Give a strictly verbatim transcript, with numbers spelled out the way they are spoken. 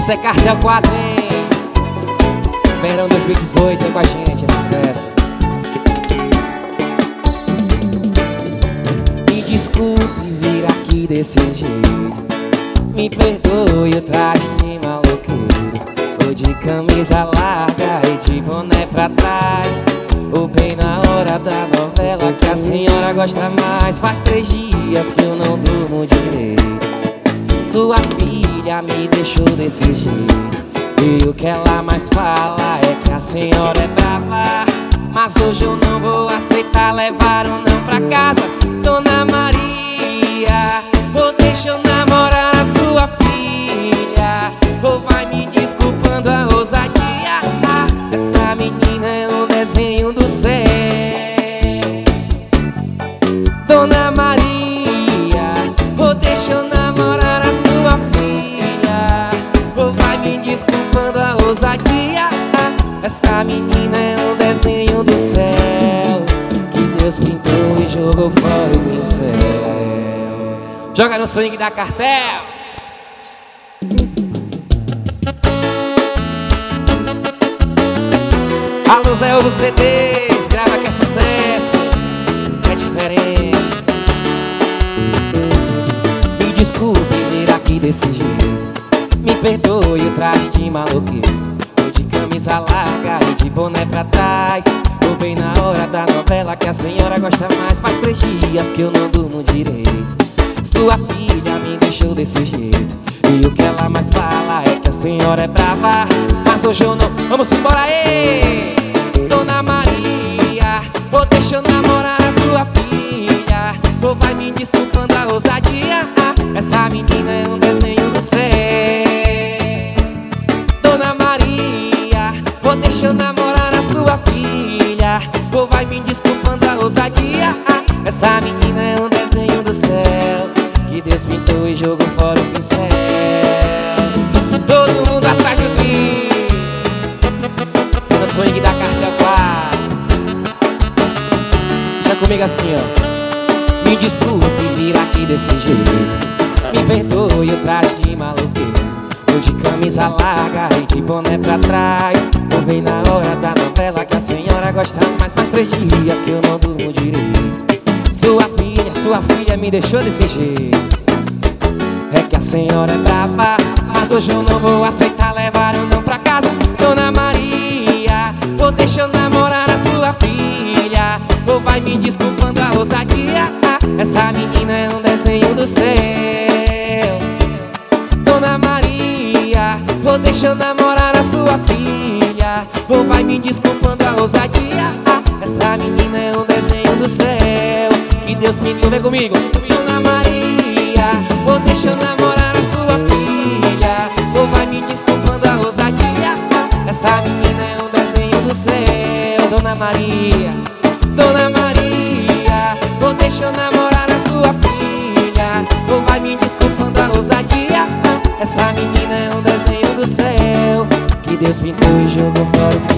Isso é Cartel quatro, hein? Verão dois mil e dezoito, vem com a gente, é sucesso. Me desculpe vir aqui desse jeito, me perdoe o traje de maloqueiro, ou de camisa larga e de boné pra trás, ou bem na hora da novela que a senhora gosta mais. Faz três dias que eu não durmo direito, sua filha me deixou desse jeito, e o que ela mais fala é que a senhora é brava. Mas hoje eu não vou aceitar levar um não pra casa. Dona Maria, ou deixa eu namorar a sua filha, ou vai me desculpando a ousadia. Essa menina é um desenho do céu. Dona Maria, ou deixa eu namorar a sua filha, ou vai me desculpando a ousadia. Essa menina é um desenho do céu, que Deus pintou e jogou fora o pincel. Joga no swing da Cartel. Alô Zé Ovo C Ds, grava que é sucesso, é diferente. Me desculpe vir aqui desse jeito, me perdoe o traje de maloqueiro, ou de camisa larga e de boné pra trás, ou bem na hora da novela que a senhora gosta mais. Faz três dias que eu não durmo direito, sua filha me deixou desse jeito, e o que ela mais fala é que a senhora é brava. Mas hoje eu não... Vamos embora aí! Dona Maria, ou deixa eu namorar a sua filha, ou vai me desculpando a ousadia. Essa menina é um desenho do céu. Dona Maria, ou deixa eu namorar a sua filha, ou vai me desculpando a ousadia. Essa menina é um desenho do céu, que Deus pintou e jogou fora o pincel. Todo mundo atrás do grito, no swing da Cartel quatro. Já comigo assim, ó. Me desculpe vir aqui desse jeito, me perdoe o traje de maloqueiro, ou de camisa larga e de boné pra trás, ou bem na hora da novela que a senhora gosta mais. Faz três dias que eu não durmo direito, sua filha, sua filha me deixou desse jeito, é que a senhora é brava. Mas hoje eu não vou aceitar levar um não pra casa. Dona Maria, ou deixa eu namorar a sua filha, ou vai me desculpando a ousadia. Essa menina é um desenho do céu. Dona Maria, ou deixa eu namorar a sua filha, ou vai me desculpando a ousadia. Essa menina é um desenho do céu, que Deus me deu. Vem comigo. Dona Maria, ou deixa eu namorar a sua filha, ou vai me desculpando a ousadia. Essa menina é um desenho do céu. Dona Maria, Dona Maria, ou deixa eu namorar a sua filha, ou vai me desculpando a ousadia. Essa menina é um desenho do céu, que Deus pintou e jogou fora.